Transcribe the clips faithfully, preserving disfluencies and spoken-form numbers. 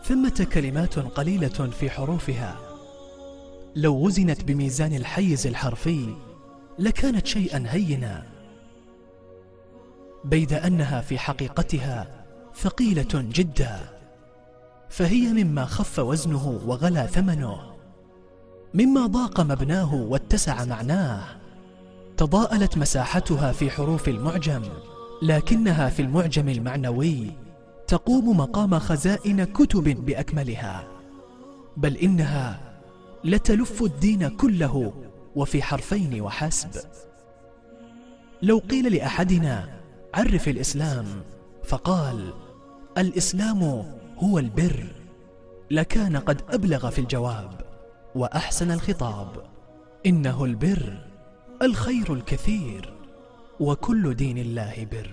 ثمة كلمات قليلة في حروفها لو وزنت بميزان الحيز الحرفي لكانت شيئا هينا، بيد أنها في حقيقتها ثقيلة جدا، فهي مما خف وزنه وغلا ثمنه، مما ضاق مبناه واتسع معناه. تضاءلت مساحتها في حروف المعجم، لكنها في المعجم المعنوي تقوم مقام خزائن كتب بأكملها، بل إنها لتلف الدين كله وفي حرفين وحسب. لو قيل لأحدنا عرف الإسلام فقال الإسلام هو البر، لكان قد أبلغ في الجواب وأحسن الخطاب. إنه البر الخير الكثير، وكل دين الله بر.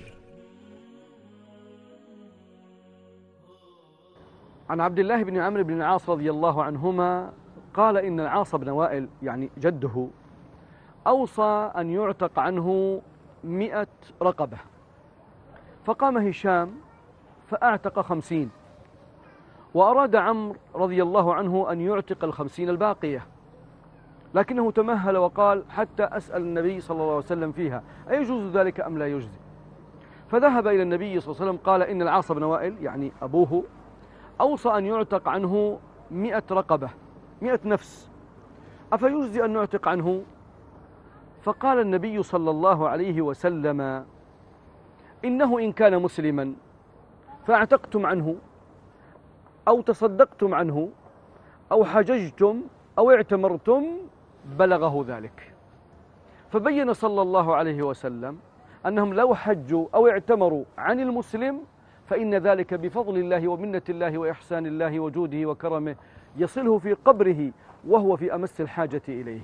عن عبد الله بن عمرو بن العاص رضي الله عنهما قال إن العاص بن وائل يعني جده أوصى أن يعتق عنه مئة رقبة، فقام هشام فأعتق خمسين، وأراد عمرو رضي الله عنه أن يعتق الخمسين الباقية، لكنه تمهل وقال حتى أسأل النبي صلى الله عليه وسلم فيها أيجوز ذلك أم لا يجزي. فذهب إلى النبي صلى الله عليه وسلم قال إن العاص بن وائل يعني أبوه أوصى أن يعتق عنه مئة رقبة، مئة نفس، أفيجزي أن نعتق عنه؟ فقال النبي صلى الله عليه وسلم إنه إن كان مسلما فاعتقتم عنه أو تصدقتم عنه أو حججتم أو اعتمرتم بلغه ذلك. فبين صلى الله عليه وسلم أنهم لو حجوا أو اعتمروا عن المسلم فإن ذلك بفضل الله ومنة الله وإحسان الله وجوده وكرمه يصله في قبره وهو في أمس الحاجة إليه.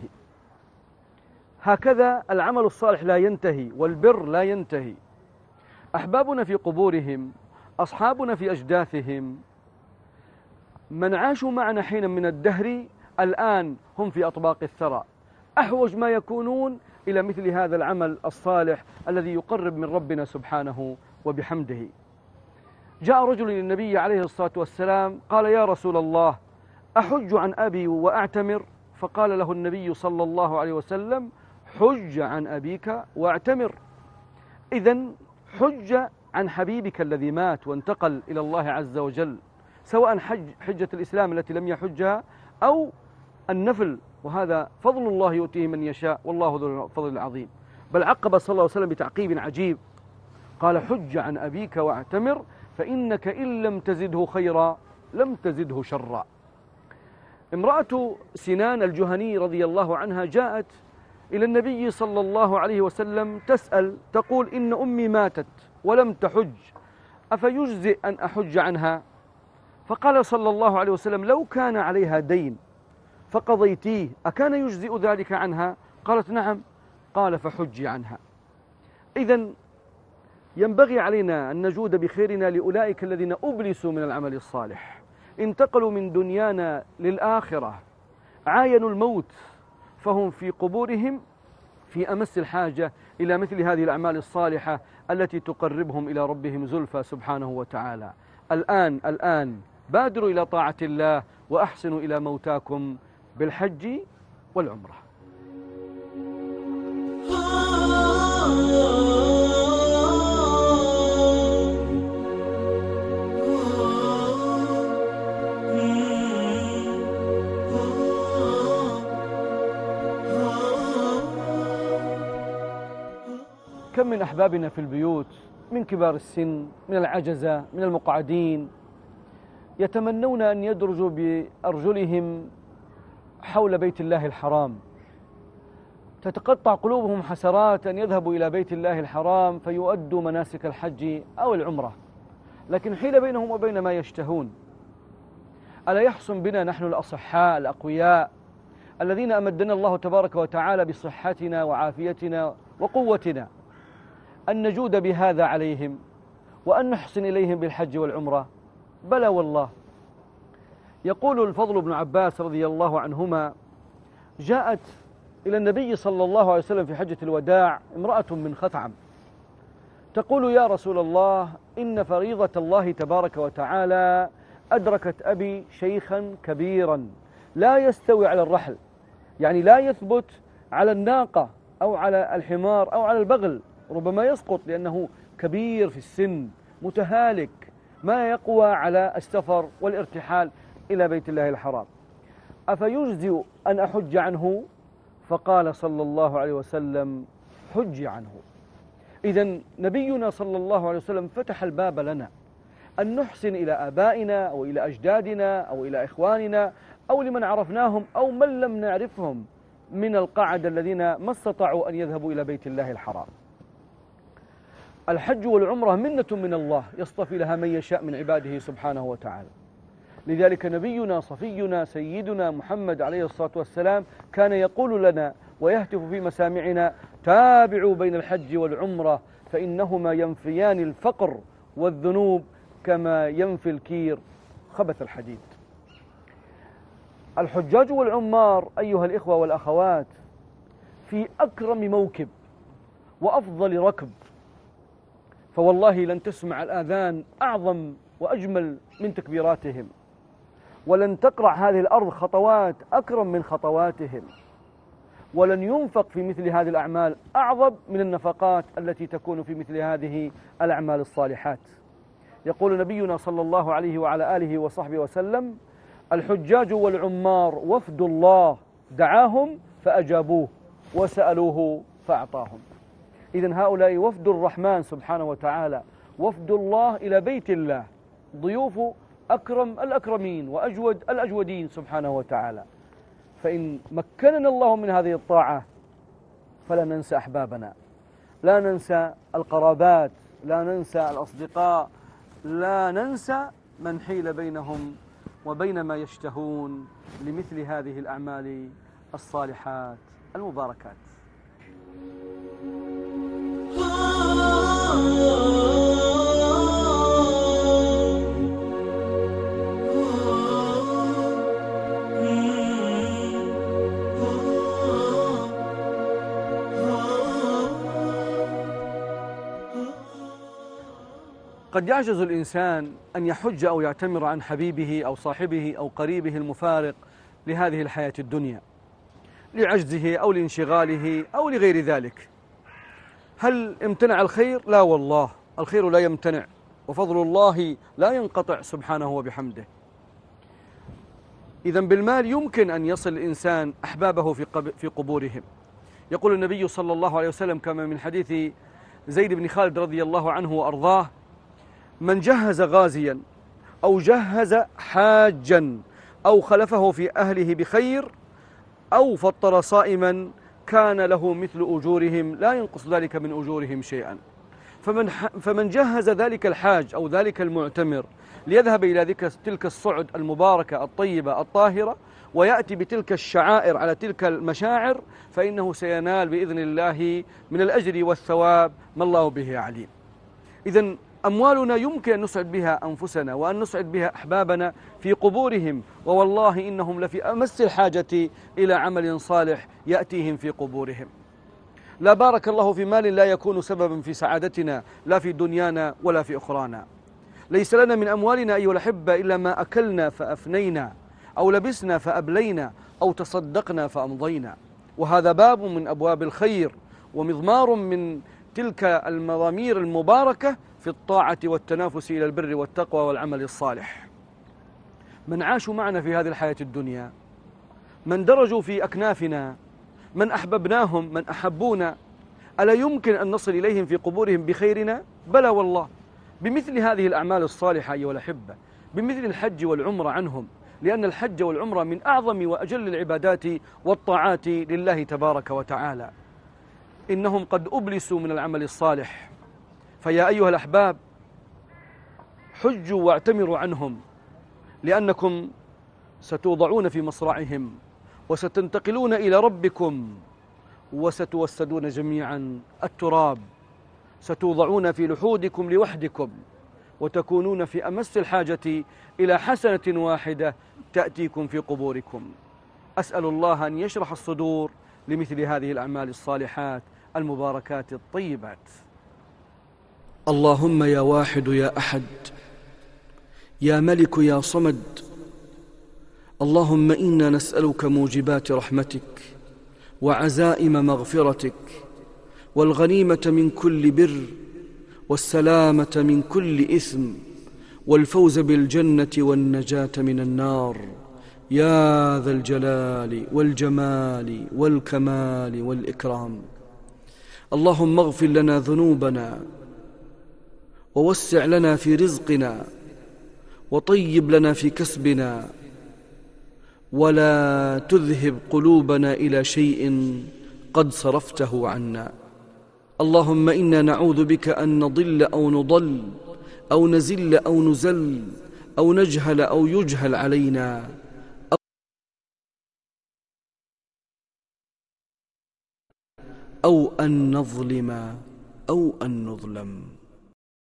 هكذا العمل الصالح لا ينتهي والبر لا ينتهي. أحبابنا في قبورهم، أصحابنا في أجداثهم، من عاشوا معنا حينا من الدهر الآن هم في أطباق الثرى، أحوج ما يكونون إلى مثل هذا العمل الصالح الذي يقرب من ربنا سبحانه وبحمده. جاء رجل للنبي عليه الصلاة والسلام قال يا رسول الله أحج عن أبي وأعتمر؟ فقال له النبي صلى الله عليه وسلم حج عن أبيك واعتمر. إذن حج عن حبيبك الذي مات وانتقل إلى الله عز وجل، سواء حج حجة الإسلام التي لم يحجها أو النفل، وهذا فضل الله يؤتيه من يشاء والله ذو الفضل العظيم. بل عقب صلى الله عليه وسلم بتعقيب عجيب قال حج عن أبيك واعتمر فإنك إن لم تزده خيرا لم تزده شرا. امرأة سنان الجهني رضي الله عنها جاءت إلى النبي صلى الله عليه وسلم تسأل تقول إن أمي ماتت ولم تحج أفيجزئ أن أحج عنها؟ فقال صلى الله عليه وسلم لو كان عليها دين فقضيتيه أكان يجزئ ذلك عنها؟ قالت نعم. قال فحجي عنها. إذن ينبغي علينا أن نجود بخيرنا لأولئك الذين أبلسوا من العمل الصالح، انتقلوا من دنيانا للآخرة، عاينوا الموت، فهم في قبورهم في أمس الحاجة إلى مثل هذه الأعمال الصالحة التي تقربهم إلى ربهم زلفى سبحانه وتعالى. الآن الآن بادروا إلى طاعة الله وأحسنوا إلى موتاكم بالحج والعمرة. كم من أحبابنا في البيوت من كبار السن، من العجزة، من المقعدين، يتمنون أن يدرجوا بأرجلهم حول بيت الله الحرام، تتقطع قلوبهم حسرات أن يذهبوا إلى بيت الله الحرام فيؤدوا مناسك الحج أو العمرة، لكن حيل بينهم وبين ما يشتهون. ألا يحسن بنا نحن الأصحاء الأقوياء الذين أمدنا الله تبارك وتعالى بصحتنا وعافيتنا وقوتنا أن نجود بهذا عليهم وأن نحسن إليهم بالحج والعمرة؟ بلى والله. يقول الفضل بن عباس رضي الله عنهما جاءت إلى النبي صلى الله عليه وسلم في حجة الوداع امرأة من خثعم تقول يا رسول الله إن فريضة الله تبارك وتعالى أدركت أبي شيخا كبيرا لا يستوي على الرحل، يعني لا يثبت على الناقة أو على الحمار أو على البغل، ربما يسقط لأنه كبير في السن متهالك ما يقوى على السفر والارتحال إلى بيت الله الحرام، أفيجزئ أن أحج عنه؟ فقال صلى الله عليه وسلم: حج عنه. إذن نبينا صلى الله عليه وسلم فتح الباب لنا أن نحسن إلى آبائنا أو إلى أجدادنا أو إلى إخواننا أو لمن عرفناهم أو من لم نعرفهم من القاعدة الذين ما استطاعوا أن يذهبوا إلى بيت الله الحرام. الحج والعمرة منة من الله يصطفي لها من يشاء من عباده سبحانه وتعالى، لذلك نبينا صفينا سيدنا محمد عليه الصلاة والسلام كان يقول لنا ويهتف في مسامعنا: تابعوا بين الحج والعمرة فإنهما ينفيان الفقر والذنوب كما ينفي الكير خبث الحديد. الحجاج والعمار أيها الإخوة والأخوات في أكرم موكب وأفضل ركب، فوالله لن تسمع الآذان أعظم وأجمل من تكبيراتهم، ولن تقرع هذه الأرض خطوات أكرم من خطواتهم، ولن ينفق في مثل هذه الأعمال أعظم من النفقات التي تكون في مثل هذه الأعمال الصالحات. يقول نبينا صلى الله عليه وعلى آله وصحبه وسلم: الحجاج والعمار وفد الله دعاهم فأجابوه وسألوه فأعطاهم. إذن هؤلاء وفد الرحمن سبحانه وتعالى، وفد الله إلى بيت الله، ضيوف أكرم الأكرمين وأجود الأجودين سبحانه وتعالى. فإن مكننا الله من هذه الطاعة فلا ننسى أحبابنا، لا ننسى القرابات، لا ننسى الأصدقاء، لا ننسى من حيل بينهم وبين ما يشتهون لمثل هذه الأعمال الصالحات المباركات. قد يعجز الإنسان أن يحج أو يعتمر عن حبيبه أو صاحبه أو قريبه المفارق لهذه الحياة الدنيا، لعجزه أو لانشغاله أو لغير ذلك. هل امتنع الخير؟ لا والله، الخير لا يمتنع، وفضل الله لا ينقطع سبحانه وبحمده. إذن بالمال يمكن أن يصل الإنسان أحبابه في قبورهم. يقول النبي صلى الله عليه وسلم كما من حديث زيد بن خالد رضي الله عنه وأرضاه: من جهز غازيا أو جهز حاجا أو خلفه في أهله بخير أو فطر صائما كان له مثل أجورهم لا ينقص ذلك من أجورهم شيئا. فمن, فمن جهز ذلك الحاج أو ذلك المعتمر ليذهب إلى تلك الصعد المباركة الطيبة الطاهرة ويأتي بتلك الشعائر على تلك المشاعر، فإنه سينال بإذن الله من الأجر والثواب ما الله به عليم. إذن أموالنا يمكن أن نسعد بها أنفسنا وأن نسعد بها أحبابنا في قبورهم، ووالله إنهم لفي أمس الحاجة إلى عمل صالح يأتيهم في قبورهم. لا بارك الله في مال لا يكون سببا في سعادتنا لا في دنيانا ولا في أخرانا. ليس لنا من أموالنا أيها الأحبة إلا ما أكلنا فأفنينا أو لبسنا فأبلينا أو تصدقنا فأمضينا، وهذا باب من أبواب الخير ومضمار من تلك المضامير المباركة في الطاعة والتنافس إلى البر والتقوى والعمل الصالح. من عاشوا معنا في هذه الحياة الدنيا، من درجوا في أكنافنا، من أحببناهم، من أحبونا، ألا يمكن أن نصل إليهم في قبورهم بخيرنا؟ بلى والله، بمثل هذه الأعمال الصالحة أيها الأحبة، بمثل الحج والعمرة عنهم، لأن الحج والعمرة من أعظم وأجل العبادات والطاعات لله تبارك وتعالى. إنهم قد أبلسوا من العمل الصالح، فيا أيها الأحباب حجوا واعتمروا عنهم، لأنكم ستوضعون في مصرعهم وستنتقلون إلى ربكم وستوسدون جميعا التراب، ستوضعون في لحودكم لوحدكم وتكونون في أمس الحاجة إلى حسنة واحدة تأتيكم في قبوركم. أسأل الله أن يشرح الصدور لمثل هذه الأعمال الصالحات المباركات الطيبات. اللهم يا واحد يا أحد يا ملك يا صمد. اللهم إنا نسألك موجبات رحمتك وعزائم مغفرتك والغنيمة من كل بر والسلامة من كل إثم والفوز بالجنة والنجاة من النار يا ذا الجلال والجمال والكمال والإكرام. اللهم اغفر لنا ذنوبنا ووسع لنا في رزقنا وطيب لنا في كسبنا ولا تذهب قلوبنا إلى شيء قد صرفته عنا. اللهم إنا نعوذ بك أن نضل أو نضل أو نزل أو نزل أو نجهل أو يجهل علينا أو أن نظلم أو أن نظلم.